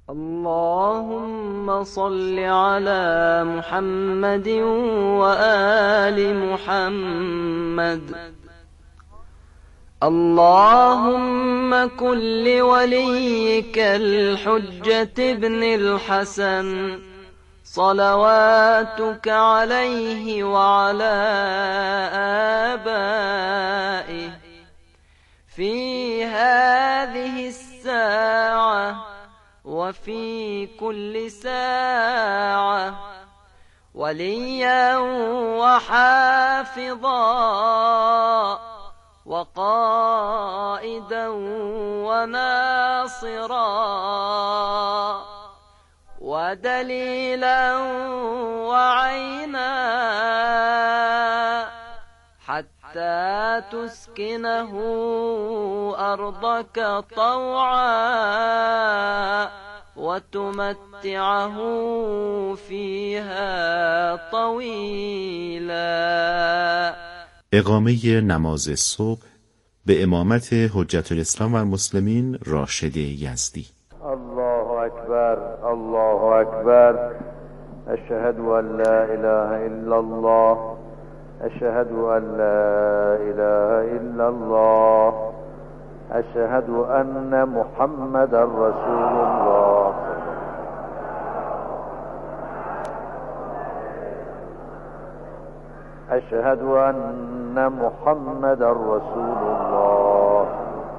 اللهم صل على محمد وآل محمد. اللهم كن لوليك الحجة ابن الحسن صلواتك عليه وعلى آبائه في هذه الساعة وفي كل ساعة وليا وحافظا وقائدا وناصرا ودليلا وعينا حتى تسكنه أرضك طوعا وتمتعه فيها طويلا. اقامه نماز صبح به امامت حجت الاسلام و المسلمین راشد یزدی. الله اکبر الله اکبر. اشهد ان لا اله الا الله اشهد ان لا اله الا الله اشهد ان محمد رسول الله. اشهد ان محمد رسول الله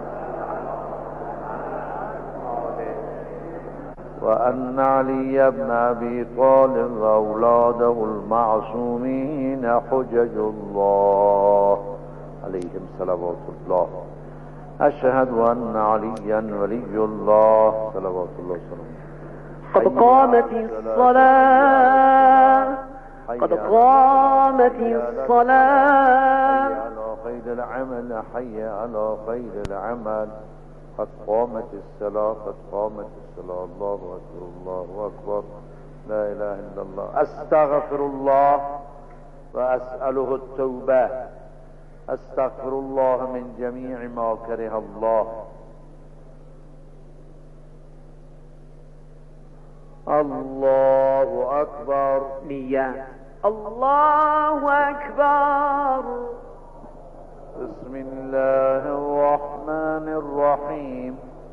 وأن علي بن أبي طالب وأولاده المعصومين حجج الله عليهم صلوات الله. أشهد أن عليا ولي الله صلوات الله وسلامه. قد قامت الصلاة قد قامت الصلاة. حي على خير العمل حي على خير العمل. قد قامت الصلاة قد قامت الصلاة. الله أكبر الله أكبر. لا إله إلا الله. أستغفر الله وأسأله التوبة. أستغفر الله من جميع ما كره الله. الله أكبر. نية. الله أكبر. بسم الله الرحمن الرحيم.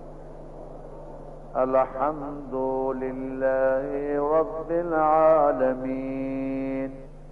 الحمد لله رب العالمين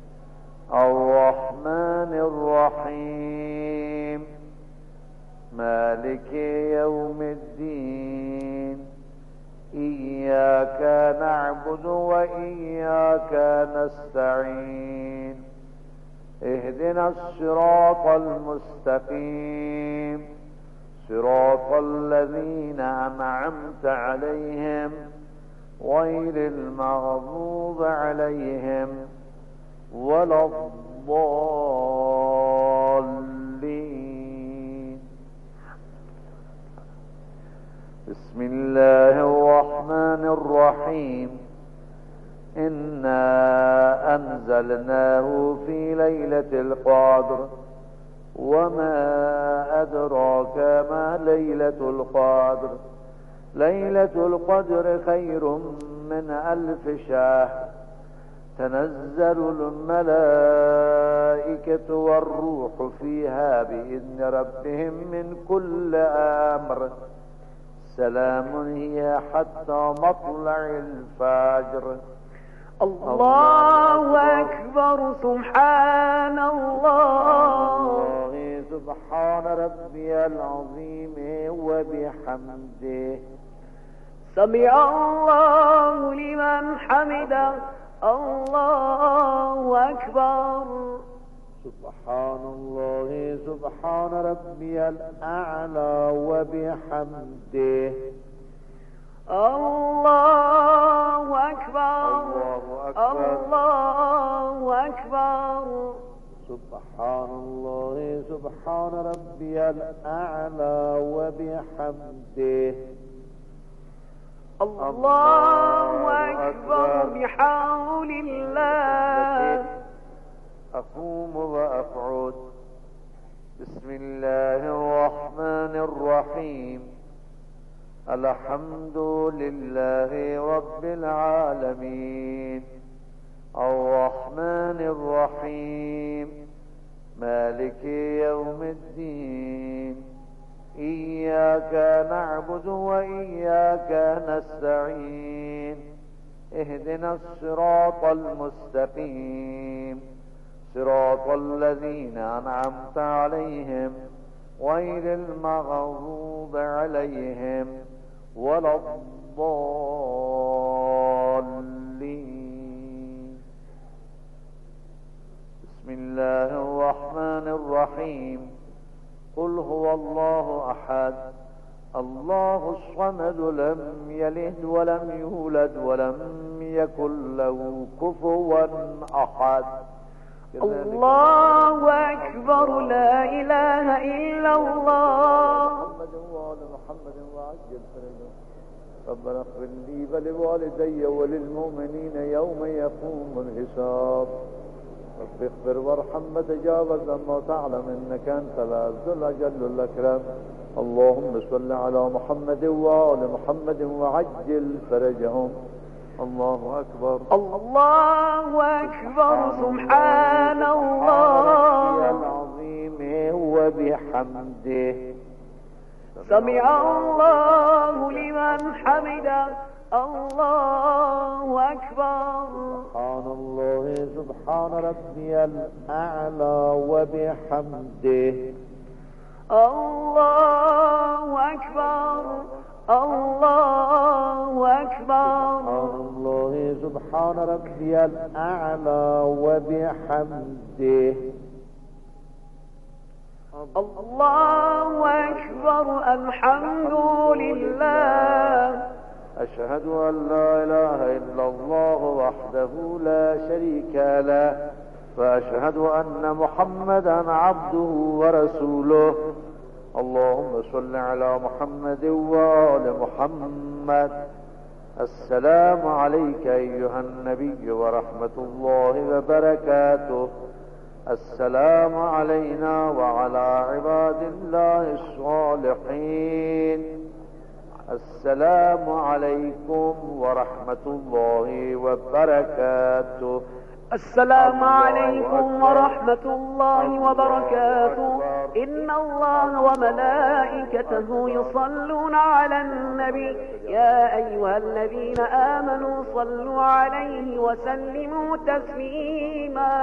الرحمن الرحيم مالك يوم الدين. إياك نعبد وإياك نستعين. اهدنا الصراط المستقيم صراط الذين أنعمت عليهم غير المغضوب عليهم ولا الضالين. بسم الله الرحمن الرحيم. إنا أنزلناه في ليلة القدر وما أدراك ما ليلة القدر. ليلة القدر خير من 1000 شهر. تنزل الملائكة والروح فيها بإذن ربهم من كل أمر. سلام هي حتى مطلع الفجر. الله أكبر. سبحان الله. سبحان ربي العظيم وبحمده. سمع الله لمن حمده. الله أكبر. سبحان الله سبحان ربي الأعلى وبحمده. الله أكبر. الله أكبر. سبحان الله سبحان ربي الأعلى وبحمده. الله أكبر بحول الله. أقوم وأقعد. بسم الله الرحمن الرحيم. الحمد لله رب العالمين الرحمن الرحيم مالك يوم الدين إياك نعبد وإياك نستعين اهدنا الصراط المستقيم صراط الذين أنعمت عليهم غير المغضوب عليهم ولا الضالين. بسم الله الرحمن الرحيم قل هو الله أحد الله الصمد لم يلد ولم يولد ولم يكن له كفوا أحد. الله أكبر لا إله إلا الله. محمد وآل محمد وعجل فرجهم. ربنا اغفر لي ولوالدي وللمؤمنين يوم يقوم الحساب. رب اغفر وارحم وتجاوز ما تعلم انك انت العز الاجل الاكرم. اللهم صل على محمد وآل محمد وعجل فرجهم. الله أكبر الله أكبر سبحان الله العظيم وبحمده. سمع الله لمن حمده. الله أكبر. سبحان الله سبحان ربي الأعلى وبحمده. الله أكبر. الله أكبر. سبحان الله سبحان ربي الأعلى وبحمده. الله أكبر. الحمد لله. أشهد أن لا إله إلا الله وحده لا شريك له وأشهد أن محمدا عبده ورسوله. اللهم صل على محمد وآل محمد. السلام عليك أيها النبي ورحمة الله وبركاته. السلام علينا وعلى عباد الله الصالحين. السلام عليكم ورحمة الله وبركاته. السلام عليكم ورحمة الله وبركاته. إن الله وملائكته يصلون على النبي يا أيها الذين آمنوا صلوا عليه وسلموا تسليما.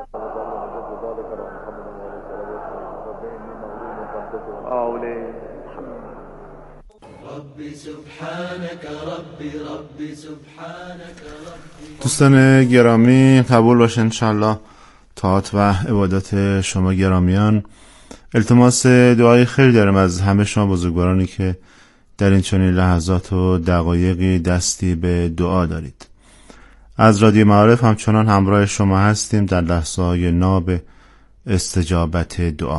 دوستان گرامی قبول باشه انشالله طاعت و عبادات شما گرامیان. التماس دعای خیلی دارم از همه شما بزرگوارانی که در این چنین لحظات و دقایقی دستی به دعا دارید. از رادیو معارف همچنان همراه شما هستیم در لحظه‌های ناب استجابت دعا.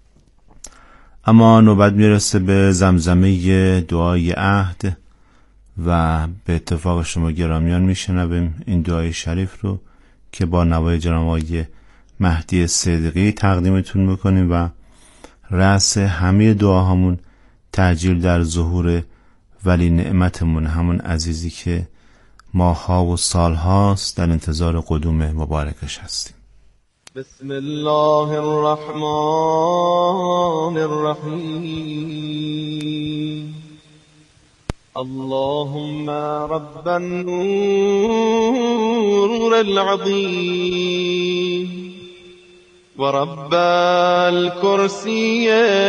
اما نوبت میرسه به زمزمه دعای عهد و به اتفاق شما گرامیان میشنویم این دعای شریف رو که با نوای جناب آقای مهدی صدیقی تقدیمتون میکنیم و رأس همه دعاهامون تعجیل در ظهور ولی نعمتمون، همون عزیزی که ماها و سالهاست در انتظار قدوم مبارکش هستیم. بسم الله الرحمن الرحیم. اللهم رب النور العظیم ورب الكرسي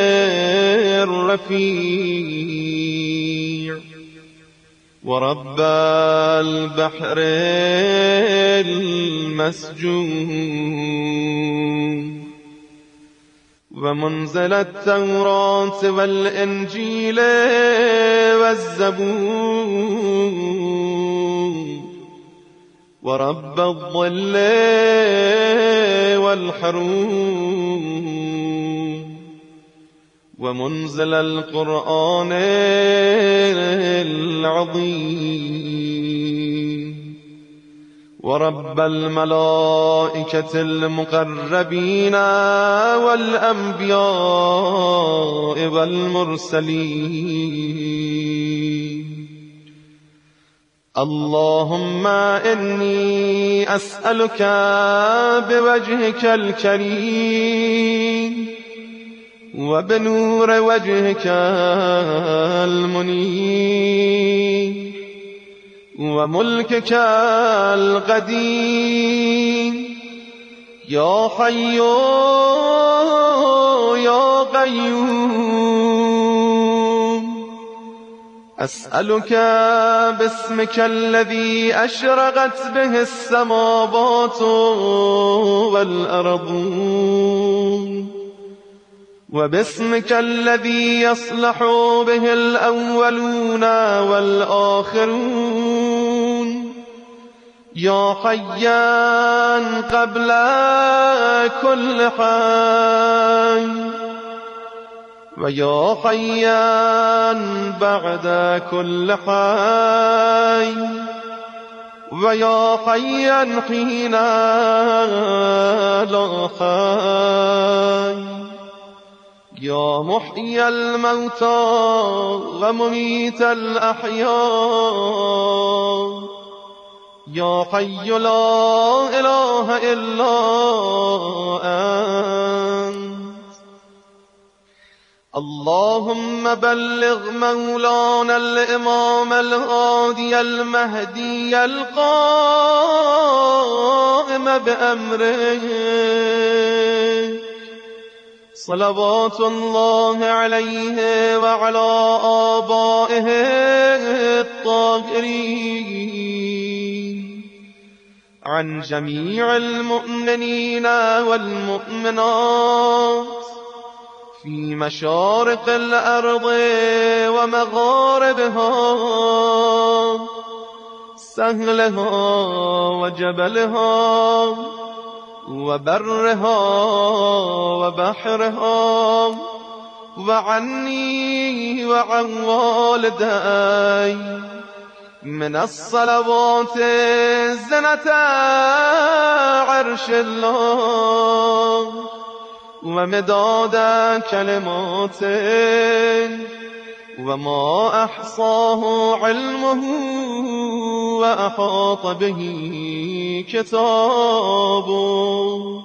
الرفيع ورب البحر المسجون ومنزل التوراة والإنجيل والزبور ورب الظل والحروم ومنزل القرآن العظيم ورب الملائكة المقربين والأنبياء والمرسلين اللهم إني أسألك بوجهك الكريم وبنور وجهك المنير وملكك القديم يا حي يا قيوم، أسألك باسمك الذي أشرقت به السماوات والأرض، وباسمك الذي يصلح به الأولون والآخرون، يا حيا قبل كل حي، ويا حيا بعد كل حي، ويا حيا حين لا حي، يا محيي الموتى ومميت الأحياء، يا حي لا إله إلا أنت. اللهم بلغ مولانا الإمام الهادي المهدي القائم بأمره صلوات الله عليه وعلى آبائه الطاهرين عن جميع المؤمنين والمؤمنات في مشارق الأرض ومغاربها، سهلها وجبلها وبرها وبحرها، وعني وعن والدي من الصلوات زنة عرش الله ومداد كلماته، وما أحصاه علمه وأحاط به كتابه.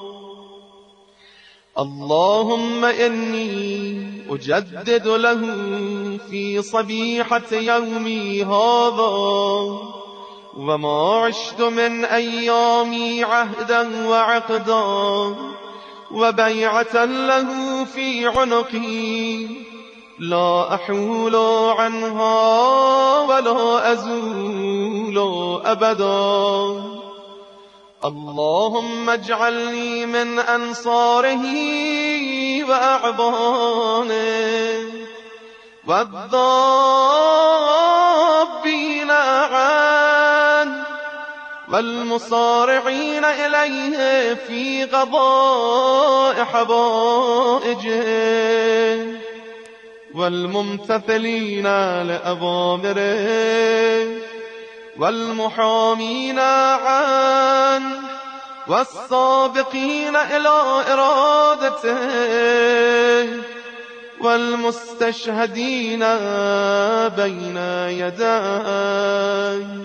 اللهم إني أجدد له في صبيحة يومي هذا وما عشت من أيامي عهدا وعقدا وبيعة له في عنقي لا أحول عنها ولا أزول أبدا. اللهم اجعلني من أنصاره وأعبانه والذابين عنه والمصارعين إليه في قضاء حوائجه والممتثلين لأوامره والمحامين عنه والسابقين إلى إرادته والمستشهدين بين يديه.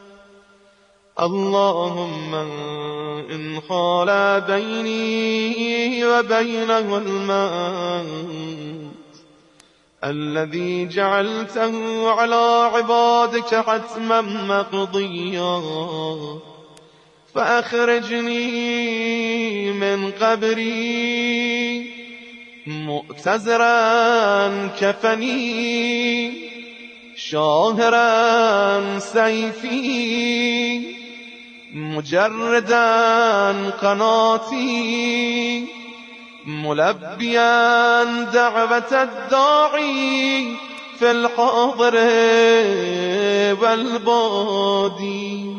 اللهم إن حال بيني وبينه الموت الذي جعلته على عبادك حتما مقضيا فأخرجني من قبري مؤتزرا كفني شاهرا سيفي مجردا قناتي ملبيا دعوة الداعي في الحاضر والبادي.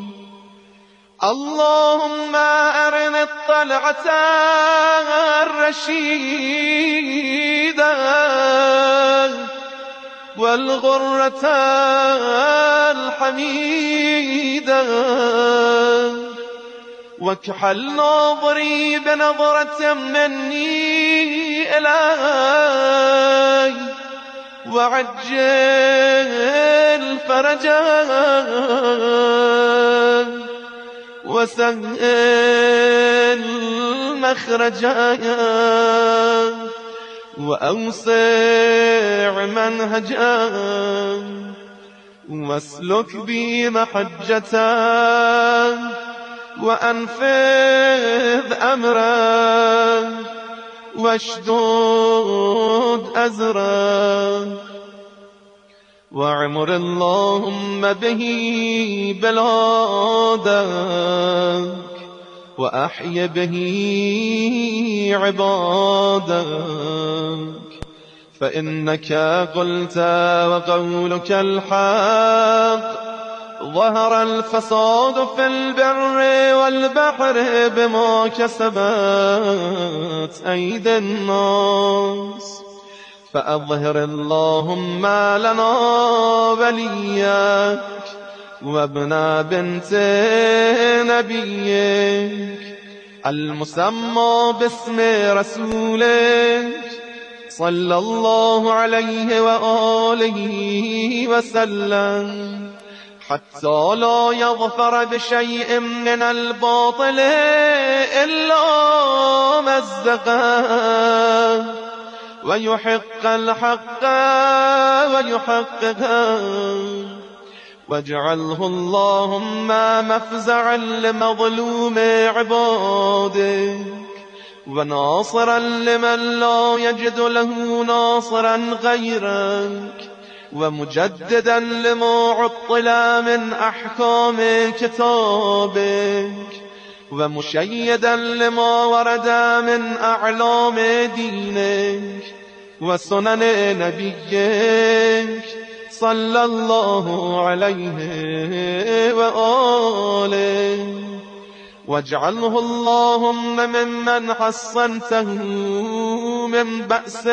اللهم أرني الطلعة الرشيدة والغرة الحميدة واكحل ناظري بنظرة مني إلي وعجل فرجا وسهل مخرجا وأوسع منهجا واسلك بي محجة وأنفذ أمرا واشدد أزرا واعمر اللهم به بلادك وأحي به عبادك فإنك قلت وقولك الحق ظهر الفساد في البر والبحر بما كسبت أيدي الناس فأظهر اللهم لنا وليك وابن بنت نبيك المسمى باسم رسولك صلى الله عليه وآله وسلم حتى لا يظفر بشيء من الباطل إلا مزقه ويحق الحق ويحققه واجعله اللهم مفزعا لمظلوم عبادك وناصرا لمن لا يجد له ناصرا غيرك ومجددا لما عطل من أحكام كتابك ومشيدا لما ورد من أعلام دينك وسنن نبيك صلى الله عليه وآله واجعله اللهم ممن حصنته من بأس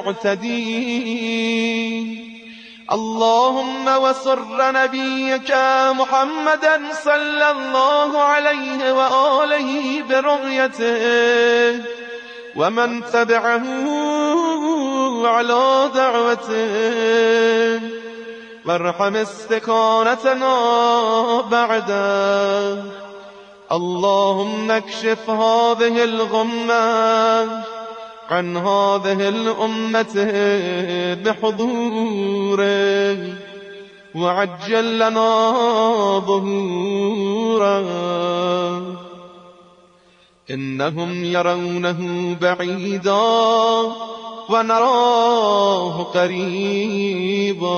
المعتدين اللهم وسر نبيك محمدا صلى الله عليه وآله برؤيته ومن تبعه على دعوته وارحم استكانتنا بعده اللهم اكشف هذه الغمة عن هذه الأمة بحضوره وعجل لنا ظهوره إنهم يرونه بعيدا ونراه قريبا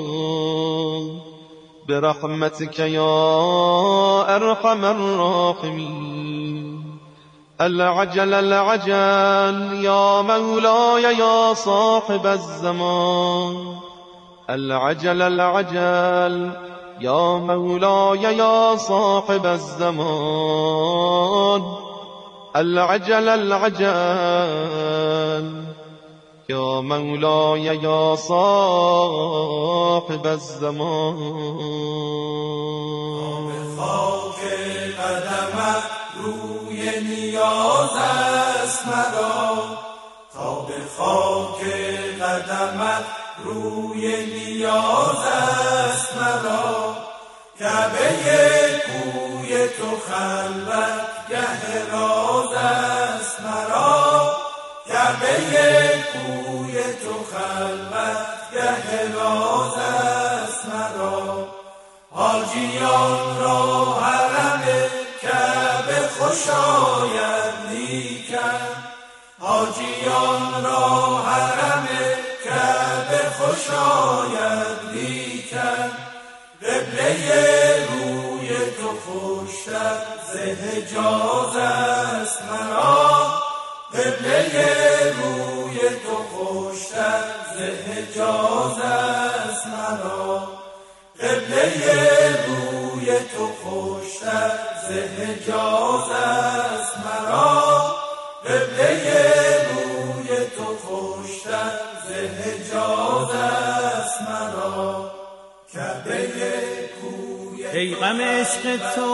برحمتك يا أرحم الراحمين العجل العجل يا مولاي يا صاحب الزمان العجل العجل يا مولاي يا صاحب الزمان العجل العجل يا مولاي يا صاحب الزمان خاک قدمت روی نیاز است مرا تا به خاک قدمت روی نیاز است مرا کعبه کوی تو خلوت گه راز است مرا کعبه کوی تو خلوت گه راز است مرا حاجیان را حرم کعبه خوش آید لیکن حاجیان را حرم کعبه خوش آید لیکن قبله روی تو خوشتر ز حجاز است مرا قبله روی تو خوشتر ز حجاز است مرا قبله روی تو خوشتر ز حجاز است مرا قبله روی تو خوشتر ز حجاز است مرا کعبه کوی ای غم عشق تو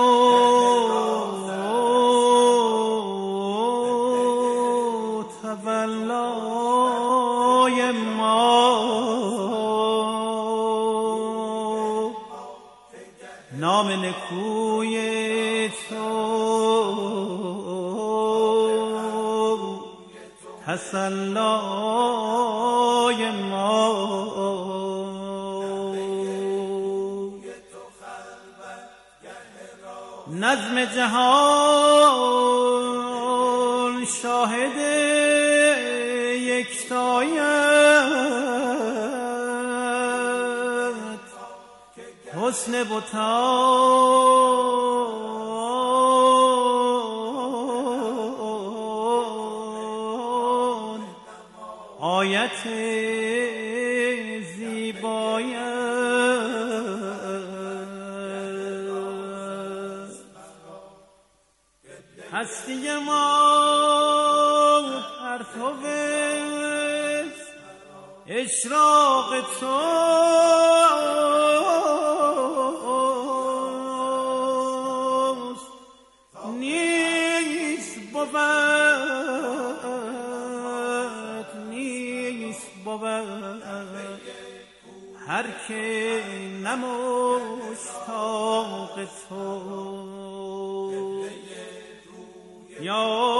تولای ما نام نکوی تو تسلای ما نظم جهان شاهد یکتایت حسن بتان آیت زیبایت هستی ما پرتو اشراق توست نیست بود هر که نمشتاق تو یا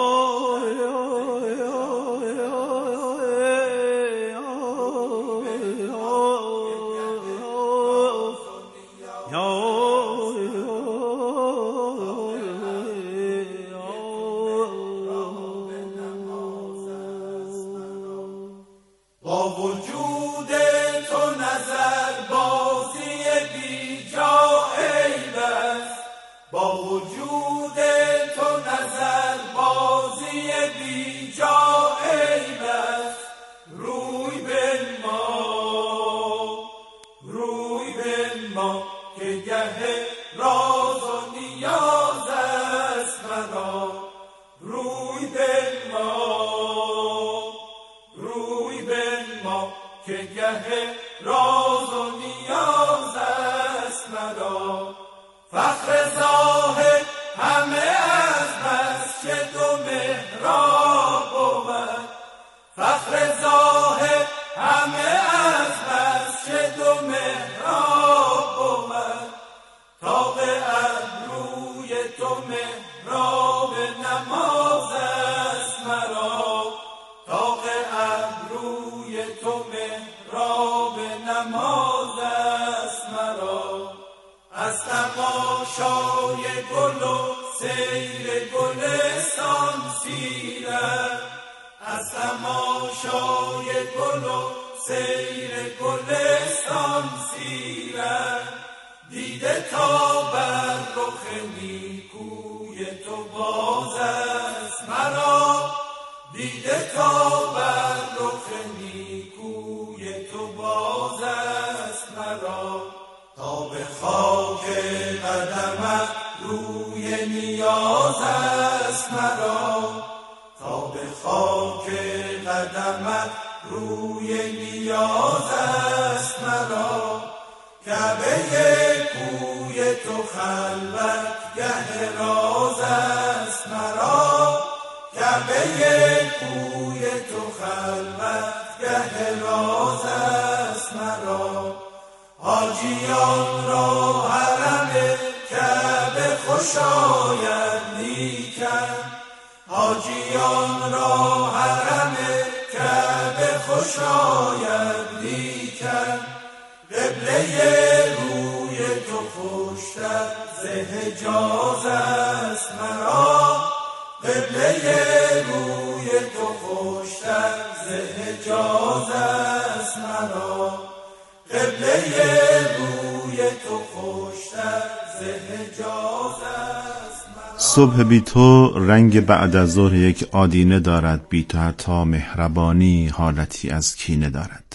صبح بی تو رنگ بعد از ظهر یک آدینه دارد، بی تو حتی مهربانی حالتی از کینه دارد.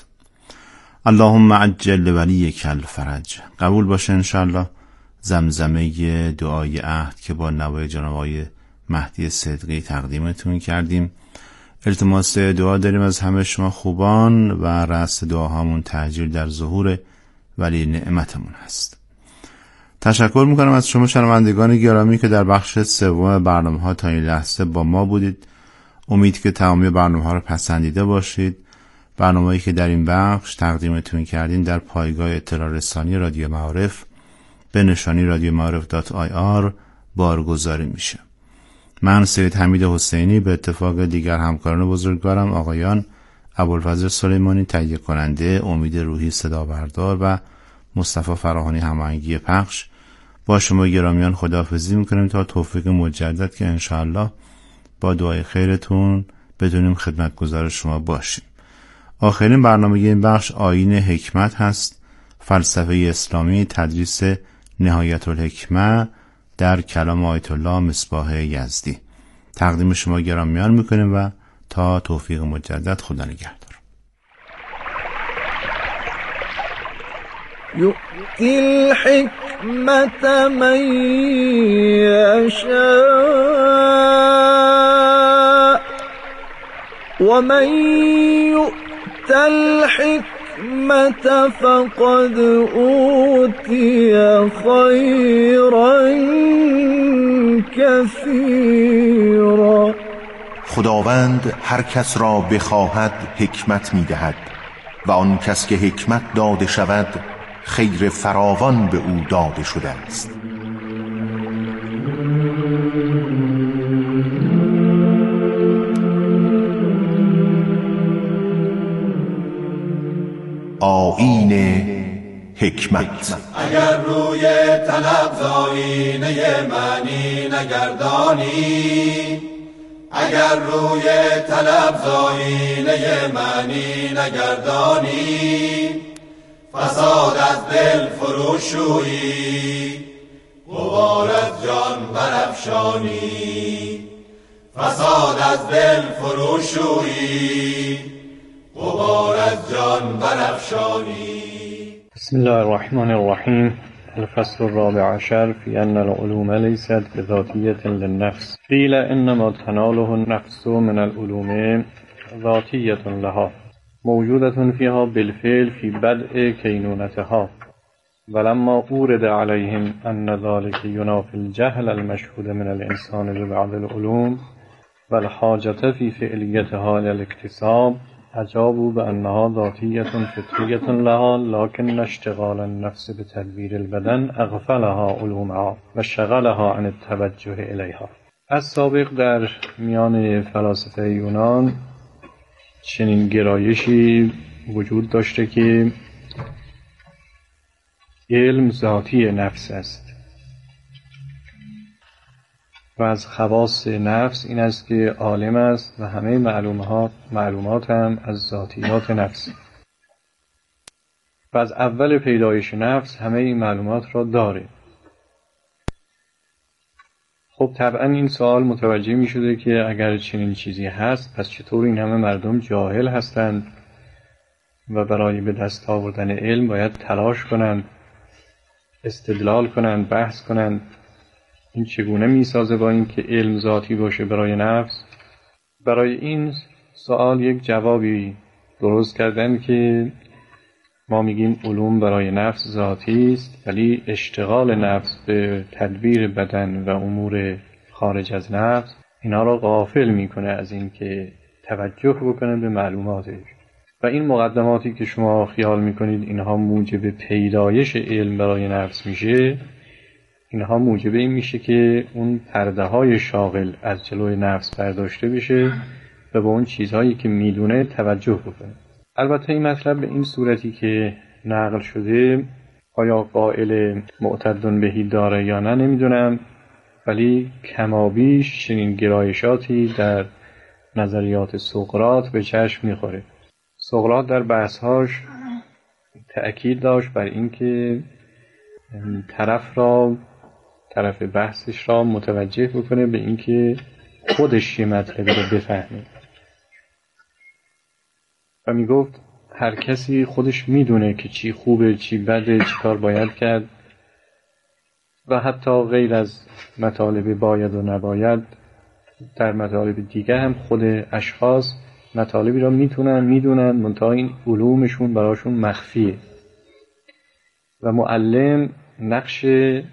اللهم عجل ولیک الفرج. قبول باشه انشالله زمزمه دعای عهد که با نوای جناب آقای مهدی صدقی تقدیمتون کردیم. التماس دعا داریم از همه شما خوبان و رأس دعاهامون تهجیر در ظهور ولی نعمتمون هست. تشکر میکنم از شما شنوندگان گرامی که در بخش سوم برنامه‌ها تا این لحظه با ما بودید. امید که تمامی برنامه‌ها رو پسندیده باشید. برنامه‌ای که در این بخش تقدیمتون کردیم در پایگاه اطلاع رسانی رادیو معارف به نشانی رادیو معارف.ir بارگذاری میشه. من سید حمید حسینی به اتفاق دیگر همکاران بزرگوارم آقایان ابوالفضل سلیمانی تهیه کننده، امید روحی صدا بردار و مصطفی فراهانی هماهنگی پخش با شما گرامیان خداحافظی میکنیم تا توفیق مجدد که انشاءالله با دعای خیرتون بدونیم خدمتگزار شما باشیم. آخرین برنامه این بخش آیین حکمت هست، فلسفه اسلامی، تدریس نهایت الحکمه در کلام آیت الله مصباح یزدی. تقدیم شما گرامیان میکنیم و تا توفیق مجدد خدا نگهدار. يؤتي الحكمة من يشاء ومن يؤت الحكمة فقد أوتي خيرا كثيرا. خداوند هر کس را بخواهد حکمت می‌دهد و آن کس که حکمت داده شود خیر فراوان به او داده شده است. آیین حکمت. اگر روی طلب آینه معنی نگردانی، اگر روی طلب آینه معنی نگردانی، فساد از دل فروشویی، غبار از جان برافشانی. فساد از دل فروشویی، غبار از جان برافشانی. بسم الله الرحمن الرحیم. الفصل الرابع عشر في أن العلوم ليست بذاتية للنفس، قيل إنما تناله النفس من العلوم ذاتية لها موجودة فيها بالفعل في بدء كينونتها، ولما أورد عليهم أن ذلك ينافي الجهل المشهود من الإنسان ببعض العلوم والحاجة في فعليتها للاكتساب، أجابوا بأنها ذاتية فطرية لها، لكن اشتغال النفس بتدبير البدن أغفلها علومها وشغلها عن التوجه إليها. از سابق در میان فلاسفه یونان چنین گرایشی وجود داشته که علم ذاتی نفس است و از خواص نفس این است که عالم است و همه معلومات هم از ذاتیات نفس و از اول پیدایش نفس همه این معلومات را داره. خب طبعا این سوال متوجه می شده که اگر چنین چیزی هست پس چطور این همه مردم جاهل هستند و برای به دست آوردن علم باید تلاش کنند، استدلال کنند، بحث کنند. این چگونه می سازه با این که علم ذاتی باشه برای نفس؟ برای این سوال یک جوابی درست کردن که ما میگیم علوم برای نفس ذاتی است، ولی اشتغال نفس به تدبیر بدن و امور خارج از نفس اینا را غافل میکنه از این که توجه بکنه به معلوماتش. و این مقدماتی که شما خیال میکنید اینها موجب پیدایش علم برای نفس میشه، اینها موجب این میشه که اون پرده های شاغل از جلوی نفس برداشته بشه و به اون چیزهایی که میدونه توجه بکنه. البته این مطلب به این صورتی که نقل شده آیا قائل معتد بهی داره یا نه نمیدونم، ولی کمابیش چنین گرایشاتی در نظریات سقراط به چشم میخوره. سقراط در بحثهاش تأکید داشت بر اینکه طرف بحثش را متوجه بکنه به اینکه خودش یه مطلبی رو بفهمه و میگفت هر کسی خودش میدونه که چی خوبه چی بده، چی کار باید کرد و حتی غیر از مطالب باید و نباید در مطالب دیگه هم خود اشخاص مطالبی را میدونن منتها این علومشون براشون مخفیه و معلم نقش